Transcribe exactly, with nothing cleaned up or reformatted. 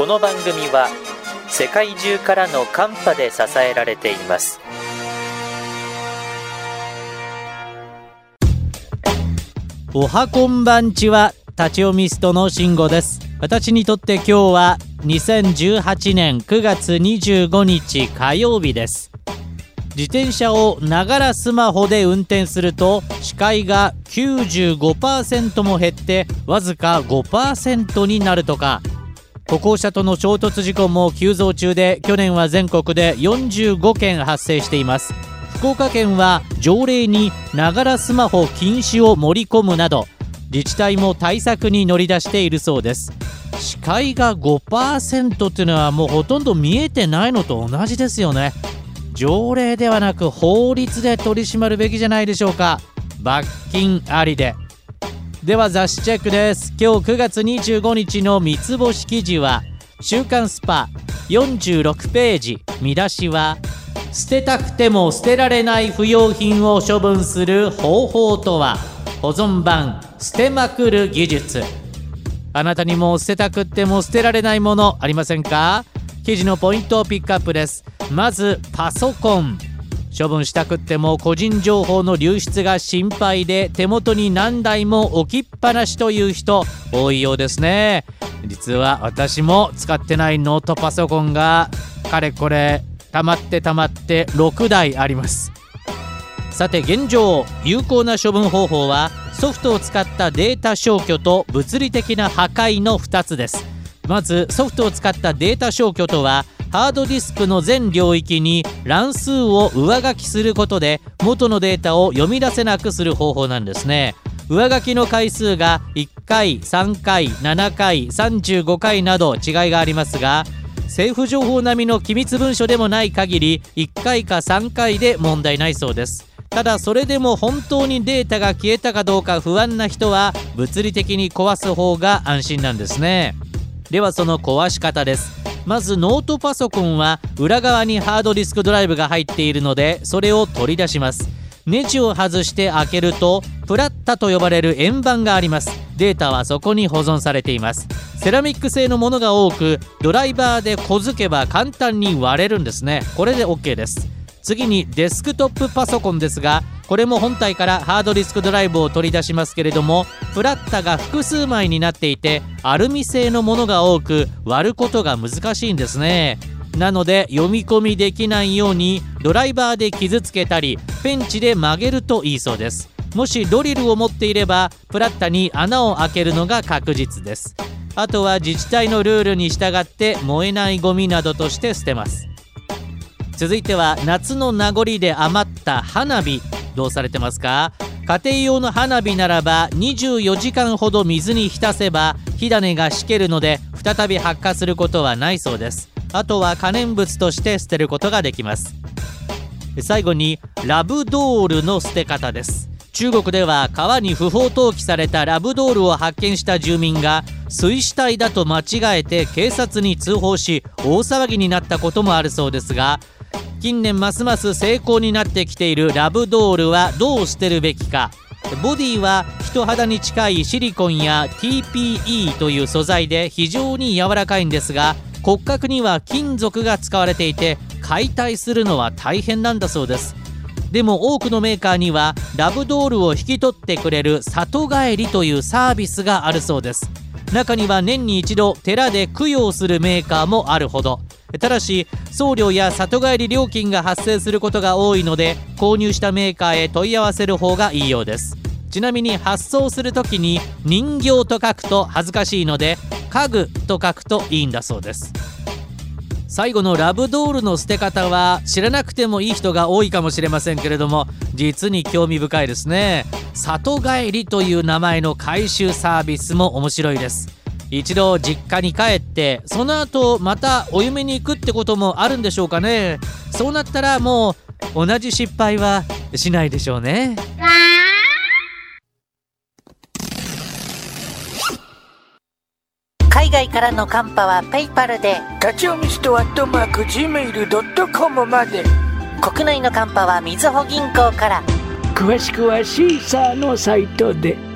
この番組は世界中からのカンパで支えられています。 おはこんばんちは、立ち読みストの慎吾です。私にとって今日はにせんじゅうはちねんくがつにじゅうごにち火曜日です。自転車をながらスマホで運転すると視界が きゅうじゅうごパーセント も減ってわずか ごパーセント になるとか、歩行者との衝突事故も急増中で、去年は全国でよんじゅうごけん発生しています。福岡県は条例にながらスマホ禁止を盛り込むなど、自治体も対策に乗り出しているそうです。視界が ごパーセント っていうのはもうほとんど見えてないのと同じですよね。条例ではなく法律で取り締まるべきじゃないでしょうか。罰金ありで。では雑誌チェックです。今日くがつにじゅうごにちの三つ星記事は週刊スパよんじゅうろくページ、見出しは捨てたくても捨てられない不要品を処分する方法とは、保存版捨てまくる技術。あなたにも捨てたくっても捨てられないものありませんか？記事のポイントをピックアップです。まずパソコン。処分したくっても個人情報の流出が心配で手元に何台も置きっぱなしという人多いようですね。実は私も使ってないノートパソコンがかれこれ溜まって溜まってろくだいあります。さて現状、有効な処分方法はソフトを使ったデータ消去と物理的な破壊のふたつです。まずソフトを使ったデータ消去とは、ハードディスクの全領域に乱数を上書きすることで元のデータを読み出せなくする方法なんですね。上書きの回数がいっかい、さんかい、ななかい、さんじゅうごかいなど違いがありますが、政府情報並みの機密文書でもない限りいっかいかさんかいで問題ないそうです。ただそれでも本当にデータが消えたかどうか不安な人は物理的に壊す方が安心なんですね。ではその壊し方です。まずノートパソコンは裏側にハードディスクドライブが入っているので、それを取り出します。ネジを外して開けるとプラッタと呼ばれる円盤があります。データはそこに保存されています。セラミック製のものが多く、ドライバーでこづけば簡単に割れるんですね。これで OK です。次にデスクトップパソコンですが、これも本体からハードディスクドライブを取り出しますけれども、プラッタが複数枚になっていてアルミ製のものが多く割ることが難しいんですね。なので読み込みできないようにドライバーで傷つけたりペンチで曲げるといいそうです。もしドリルを持っていればプラッタに穴を開けるのが確実です。あとは自治体のルールに従って燃えないゴミなどとして捨てます。続いては夏の名残で余った花火、どうされてますか？家庭用の花火ならばにじゅうよじかんほど水に浸せば火種がしけるので再び発火することはないそうです。あとは可燃物として捨てることができます。最後にラブドールの捨て方です。中国では川に不法投棄されたラブドールを発見した住民が水死体だと間違えて警察に通報し大騒ぎになったこともあるそうですが、近年ますます成功になってきているラブドールはどう捨てるべきか。ボディは人肌に近いシリコンや ティーピーイー という素材で非常に柔らかいんですが、骨格には金属が使われていて解体するのは大変なんだそうです。でも多くのメーカーにはラブドールを引き取ってくれる里帰りというサービスがあるそうです。中には年に一度寺で供養するメーカーもあるほど。ただし送料や里帰り料金が発生することが多いので、購入したメーカーへ問い合わせる方がいいようです。ちなみに発送するときに人形と書くと恥ずかしいので家具と書くといいんだそうです。最後のラブドールの捨て方は知らなくてもいい人が多いかもしれませんけれども、実に興味深いですね。里帰りという名前の回収サービスも面白いです。一度実家に帰ってその後またお嫁に行くってこともあるんでしょうかね。そうなったらもう同じ失敗はしないでしょうね。 海外からのカンパはペイパルで、 立ち読みストアットマーク ジーメールドットコム まで。 国内のカンパはみずほ銀行から。 詳しくはシーサーのサイトで。